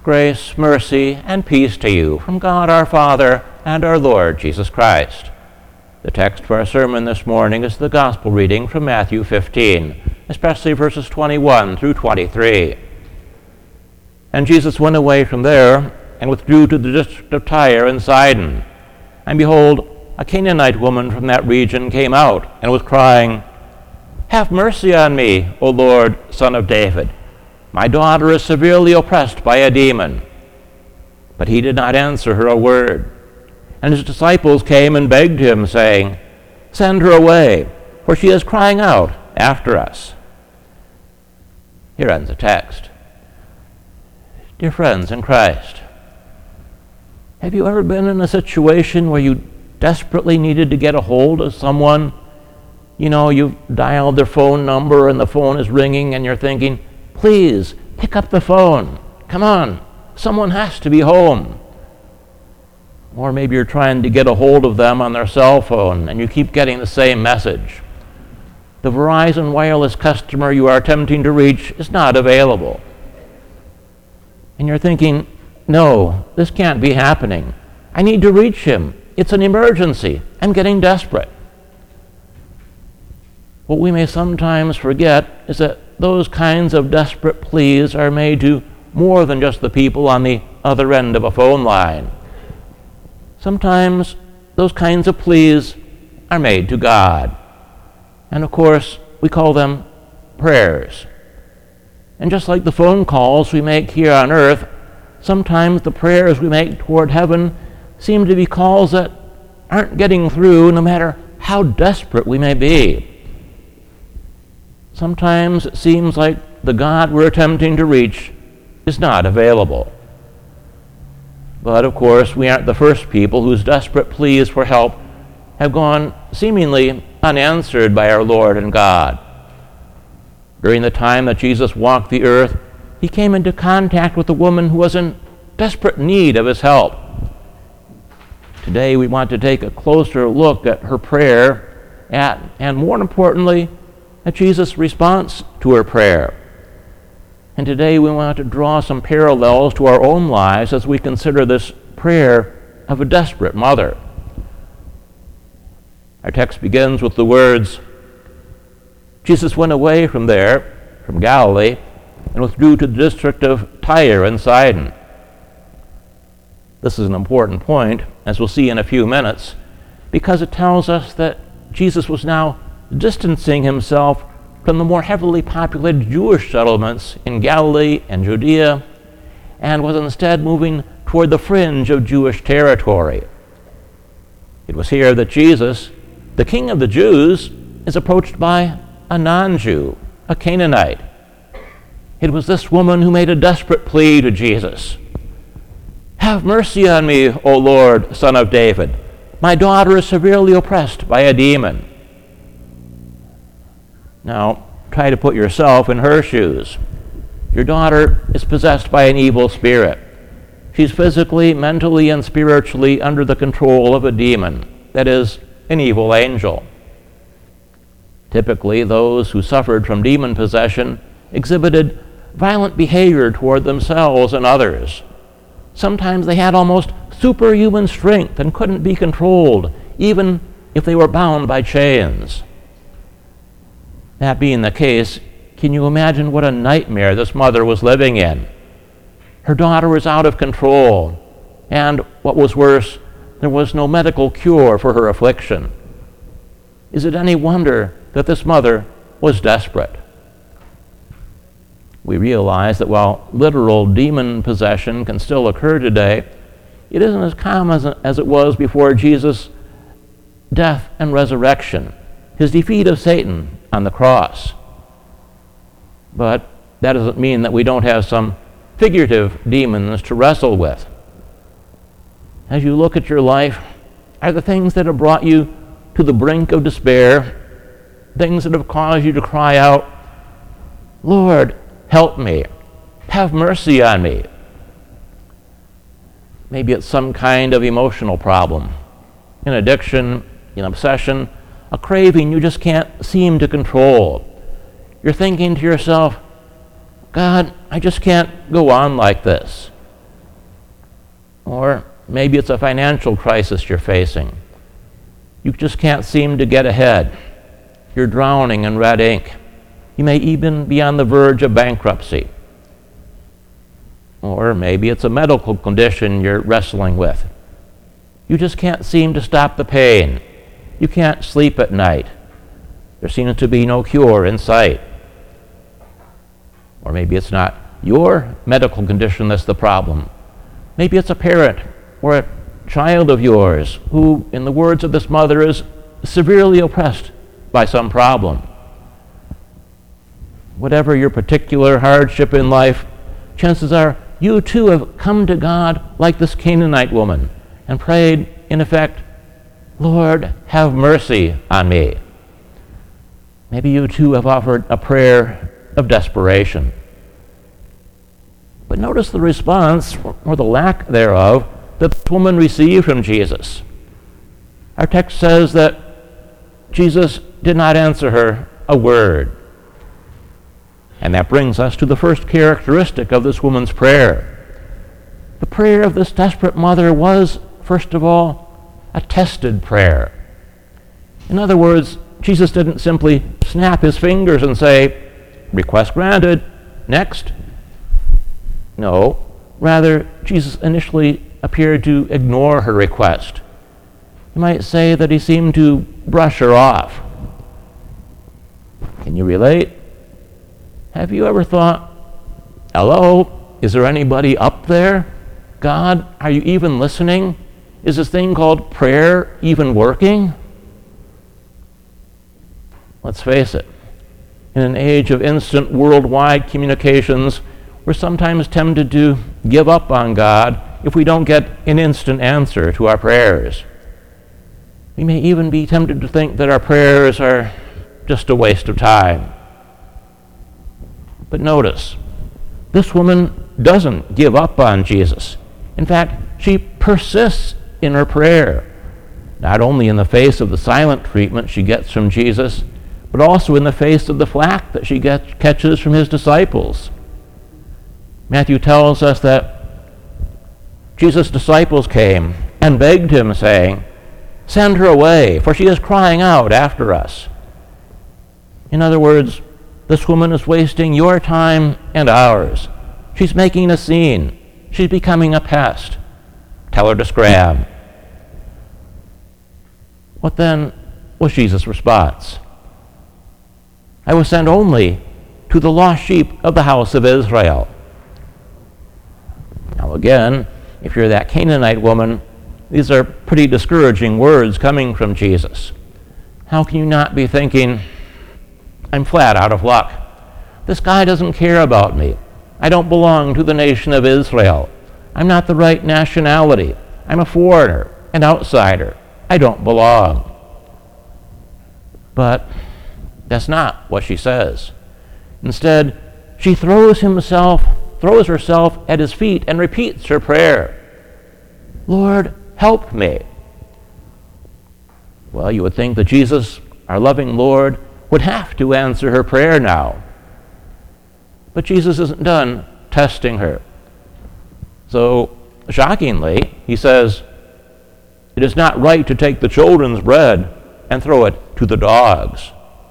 Grace, mercy, and peace to you from God our Father and our Lord Jesus Christ. The text for our sermon this morning is the Gospel reading from Matthew 15, especially verses 21 through 23. And Jesus went away from there and withdrew to the district of Tyre and Sidon. And behold, a Canaanite woman from that region came out and was crying, "Have mercy on me, O Lord, Son of David. My daughter is severely oppressed by a demon." But he did not answer her a word. And his disciples came and begged him, saying, "Send her away, for she is crying out after us." Here ends the text. Dear friends in Christ, have you ever been in a situation where you desperately needed to get a hold of someone? You know, you've dialed their phone number and the phone is ringing and you're thinking, "Please, pick up the phone. Come on, someone has to be home." Or maybe you're trying to get a hold of them on their cell phone and you keep getting the same message. The Verizon wireless customer you are attempting to reach is not available. And you're thinking, "No, this can't be happening. I need to reach him. It's an emergency. I'm getting desperate." What we may sometimes forget is that those kinds of desperate pleas are made to more than just the people on the other end of a phone line. Sometimes those kinds of pleas are made to God. And of course, we call them prayers. And just like the phone calls we make here on earth, sometimes the prayers we make toward heaven seem to be calls that aren't getting through no matter how desperate we may be. Sometimes it seems like the God we're attempting to reach is not available. But of course, we aren't the first people whose desperate pleas for help have gone seemingly unanswered by our Lord and God. During the time that Jesus walked the earth, he came into contact with a woman who was in desperate need of his help. Today we want to take a closer look at her prayer, and more importantly, at Jesus' response to her prayer. And today we want to draw some parallels to our own lives as we consider this prayer of a desperate mother. Our text begins with the words, "Jesus went away from there, from Galilee, and withdrew to the district of Tyre and Sidon." This is an important point, as we'll see in a few minutes, because it tells us that Jesus was now distancing himself from the more heavily populated Jewish settlements in Galilee and Judea, and was instead moving toward the fringe of Jewish territory. It was here that Jesus, the King of the Jews, is approached by a non-Jew, a Canaanite. It was this woman who made a desperate plea to Jesus. "Have mercy on me, O Lord, Son of David. My daughter is severely oppressed by a demon." Now, try to put yourself in her shoes. Your daughter is possessed by an evil spirit. She's physically, mentally, and spiritually under the control of a demon, that is, an evil angel. Typically, those who suffered from demon possession exhibited violent behavior toward themselves and others. Sometimes they had almost superhuman strength and couldn't be controlled, even if they were bound by chains. That being the case, can you imagine what a nightmare this mother was living in? Her daughter was out of control, and what was worse, there was no medical cure for her affliction. Is it any wonder that this mother was desperate? We realize that while literal demon possession can still occur today, it isn't as common as it was before Jesus' death and resurrection, his defeat of Satan on the cross. But that doesn't mean that we don't have some figurative demons to wrestle with. As you look at your life, are the things that have brought you to the brink of despair, things that have caused you to cry out, "Lord, help me, have mercy on me"? Maybe it's some kind of emotional problem, an addiction, an obsession, a craving you just can't seem to control. You're thinking to yourself, "God, I just can't go on like this. Or maybe it's a financial crisis you're facing. You just can't seem to get ahead. You're drowning in red ink. You may even be on the verge of bankruptcy. Or maybe it's a medical condition you're wrestling with. You just can't seem to stop the pain. You can't sleep at night. There seems to be no cure in sight. Or maybe it's not your medical condition that's the problem. Maybe it's a parent or a child of yours who, in the words of this mother, is severely oppressed by some problem. Whatever your particular hardship in life, chances are you too have come to God like this Canaanite woman and prayed, in effect, "Lord, have mercy on me." Maybe you too have offered a prayer of desperation. But notice the response, or the lack thereof, that this woman received from Jesus. Our text says that Jesus did not answer her a word. And that brings us to the first characteristic of this woman's prayer. The prayer of this desperate mother was, first of all, a tested prayer. In other words, Jesus didn't simply snap his fingers and say, "Request granted, next." No, rather, Jesus initially appeared to ignore her request. You might say that he seemed to brush her off. Can you relate? Have you ever thought, "Hello, is there anybody up there? God, are you even listening? Is this thing called prayer even working?" Let's face it, in an age of instant worldwide communications, we're sometimes tempted to give up on God if we don't get an instant answer to our prayers. We may even be tempted to think that our prayers are just a waste of time. But notice, this woman doesn't give up on Jesus. In fact, she persists in her prayer, not only in the face of the silent treatment she gets from Jesus, but also in the face of the flack that she catches from his disciples. Matthew tells us that Jesus' disciples came and begged him, saying, "Send her away, for she is crying out after us." In other words, this woman is wasting your time and ours. She's making a scene. She's becoming a pest. Tell her to scram. What then was Jesus' response? "I was sent only to the lost sheep of the house of Israel." Now again, if you're that Canaanite woman, these are pretty discouraging words coming from Jesus. How can you not be thinking, "I'm flat out of luck. This guy doesn't care about me. I don't belong to the nation of Israel. I'm not the right nationality. I'm a foreigner, an outsider. I don't belong." But that's not what she says. Instead, she throws herself at his feet and repeats her prayer. "Lord, help me." Well, you would think that Jesus, our loving Lord, would have to answer her prayer now. But Jesus isn't done testing her. So, shockingly, he says, "It is not right to take the children's bread and throw it to the dogs."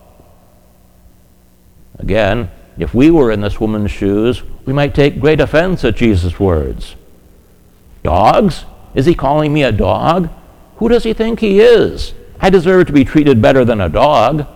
Again, if we were in this woman's shoes, we might take great offense at Jesus' words. Dogs? Is he calling me a dog? Who does he think he is? I deserve to be treated better than a dog.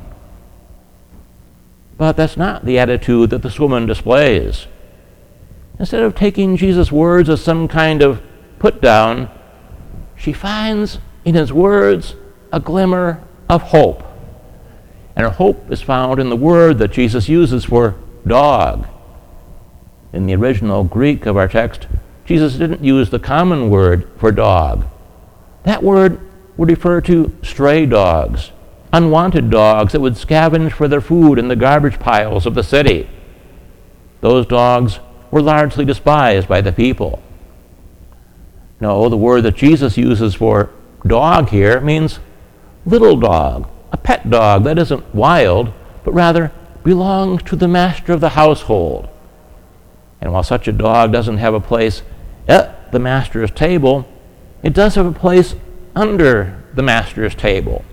But that's not the attitude that this woman displays. Instead of taking Jesus' words as some kind of put-down, she finds in his words a glimmer of hope. And her hope is found in the word that Jesus uses for dog. In the original Greek of our text, Jesus didn't use the common word for dog. That word would refer to stray dogs, unwanted dogs that would scavenge for their food in the garbage piles of the city. Those dogs were largely despised by the people. No, the word that Jesus uses for dog here means little dog, a pet dog that isn't wild, but rather belongs to the master of the household. And while such a dog doesn't have a place the master's table, it does have a place under the master's table.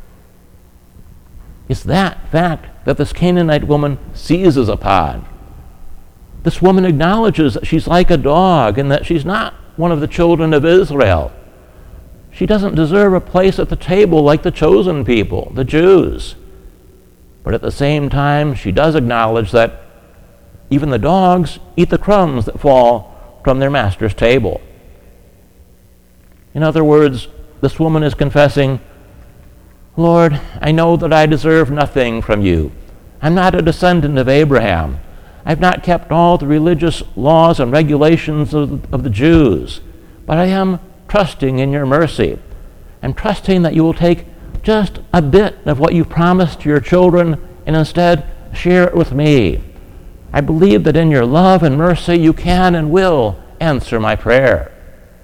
It's that fact that this Canaanite woman seizes upon. This woman acknowledges that she's like a dog and that she's not one of the children of Israel. She doesn't deserve a place at the table like the chosen people, the Jews. But at the same time, she does acknowledge that even the dogs eat the crumbs that fall from their master's table. In other words, this woman is confessing, Lord, I know that I deserve nothing from you. I'm not a descendant of Abraham. I've not kept all the religious laws and regulations of the Jews, but I am trusting in your mercy. I'm trusting that you will take just a bit of what you promised to your children and instead share it with me. I believe that in your love and mercy you can and will answer my prayer.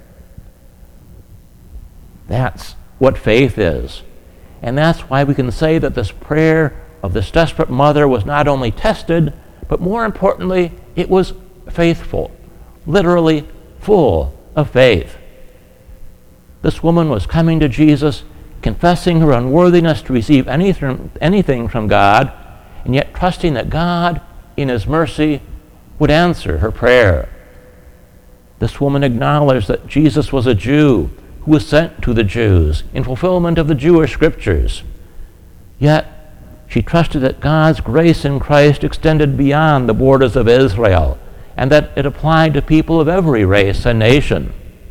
That's what faith is. And that's why we can say that this prayer of this desperate mother was not only tested, but more importantly, it was faithful, literally full of faith. This woman was coming to Jesus, confessing her unworthiness to receive anything from God, and yet trusting that God, in his mercy, would answer her prayer. This woman acknowledged that Jesus was a Jew who was sent to the Jews in fulfillment of the Jewish scriptures. Yet, she trusted that God's grace in Christ extended beyond the borders of Israel, and that it applied to people of every race and nation.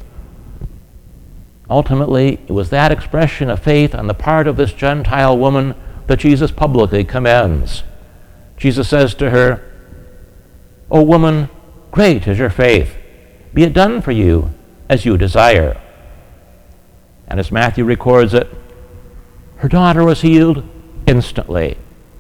Ultimately, it was that expression of faith on the part of this Gentile woman that Jesus publicly commends. Jesus says to her, O woman, great is your faith. Be it done for you as you desire. And as Matthew records it, her daughter was healed instantly.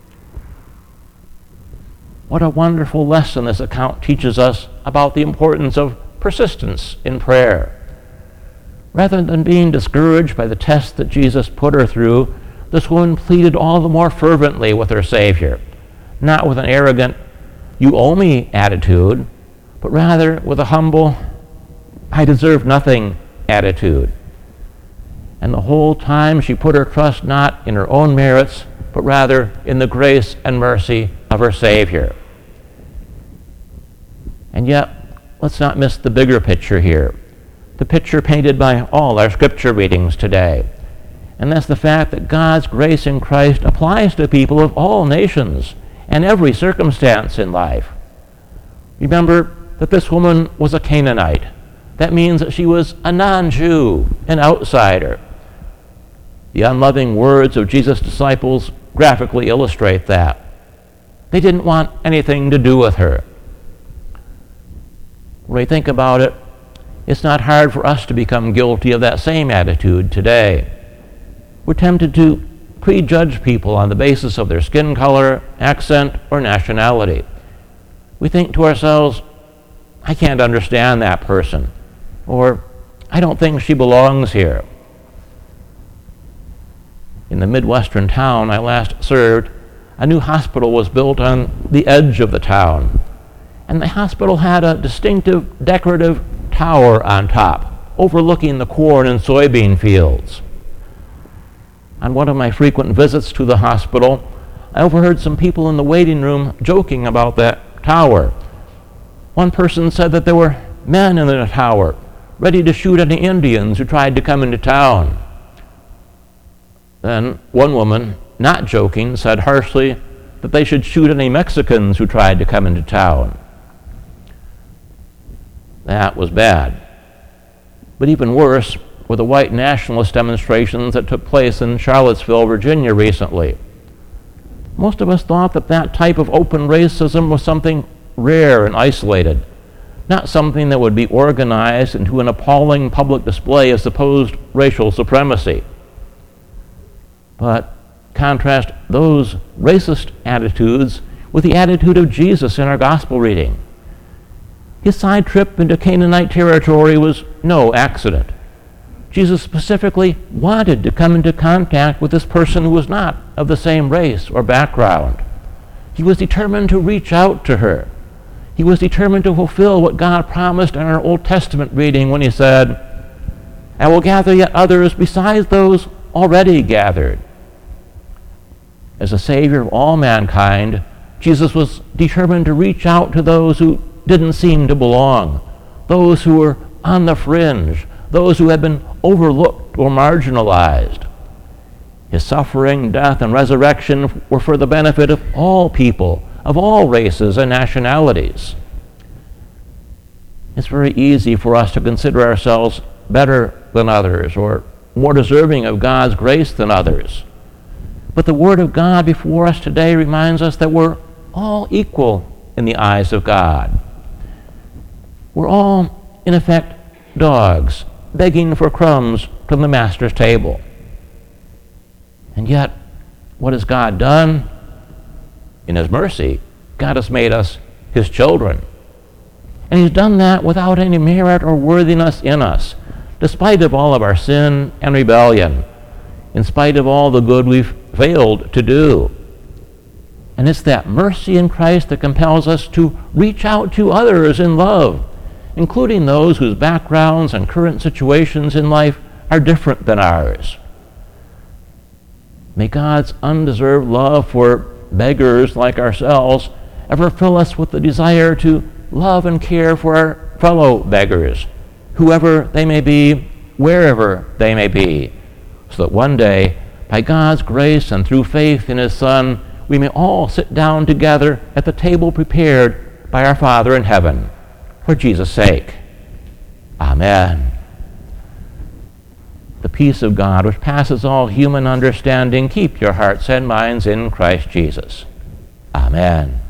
What a wonderful lesson this account teaches us about the importance of persistence in prayer. Rather than being discouraged by the test that Jesus put her through, this woman pleaded all the more fervently with her Savior, not with an arrogant, you owe me attitude, but rather with a humble, I deserve nothing attitude. And the whole time she put her trust not in her own merits, but rather in the grace and mercy of her Savior. And yet, let's not miss the bigger picture here, the picture painted by all our scripture readings today. And that's the fact that God's grace in Christ applies to people of all nations and every circumstance in life. Remember that this woman was a Canaanite. That means that she was a non-Jew, an outsider. The unloving words of Jesus' disciples graphically illustrate that. They didn't want anything to do with her. When we think about it, it's not hard for us to become guilty of that same attitude today. We're tempted to prejudge people on the basis of their skin color, accent, or nationality. We think to ourselves, I can't understand that person, or I don't think she belongs here. In the Midwestern town I last served, a new hospital was built on the edge of the town, and the hospital had a distinctive decorative tower on top, overlooking the corn and soybean fields. On one of my frequent visits to the hospital, I overheard some people in the waiting room joking about that tower. One person said that there were men in the tower ready to shoot any Indians who tried to come into town. Then one woman, not joking, said harshly that they should shoot any Mexicans who tried to come into town. That was bad. But even worse were the white nationalist demonstrations that took place in Charlottesville, Virginia recently. Most of us thought that that type of open racism was something rare and isolated, not something that would be organized into an appalling public display of supposed racial supremacy. But contrast those racist attitudes with the attitude of Jesus in our gospel reading. His side trip into Canaanite territory was no accident. Jesus specifically wanted to come into contact with this person who was not of the same race or background. He was determined to reach out to her. He was determined to fulfill what God promised in our Old Testament reading when he said, "I will gather yet others besides those already gathered." As the Savior of all mankind, Jesus was determined to reach out to those who didn't seem to belong, those who were on the fringe, those who had been overlooked or marginalized. His suffering, death, and resurrection were for the benefit of all people, of all races and nationalities. It's very easy for us to consider ourselves better than others or more deserving of God's grace than others. But the Word of God before us today reminds us that we're all equal in the eyes of God. We're all, in effect, dogs, begging for crumbs from the Master's table. And yet, what has God done? In His mercy, God has made us His children. And He's done that without any merit or worthiness in us, despite of all of our sin and rebellion, in spite of all the good we've failed to do. And it's that mercy in Christ that compels us to reach out to others in love, including those whose backgrounds and current situations in life are different than ours. May God's undeserved love for beggars like ourselves ever fill us with the desire to love and care for our fellow beggars, whoever they may be, wherever they may be, so that one day, by God's grace and through faith in His Son, we may all sit down together at the table prepared by our Father in heaven, for Jesus' sake. Amen. The peace of God, which passes all human understanding, keep your hearts and minds in Christ Jesus. Amen.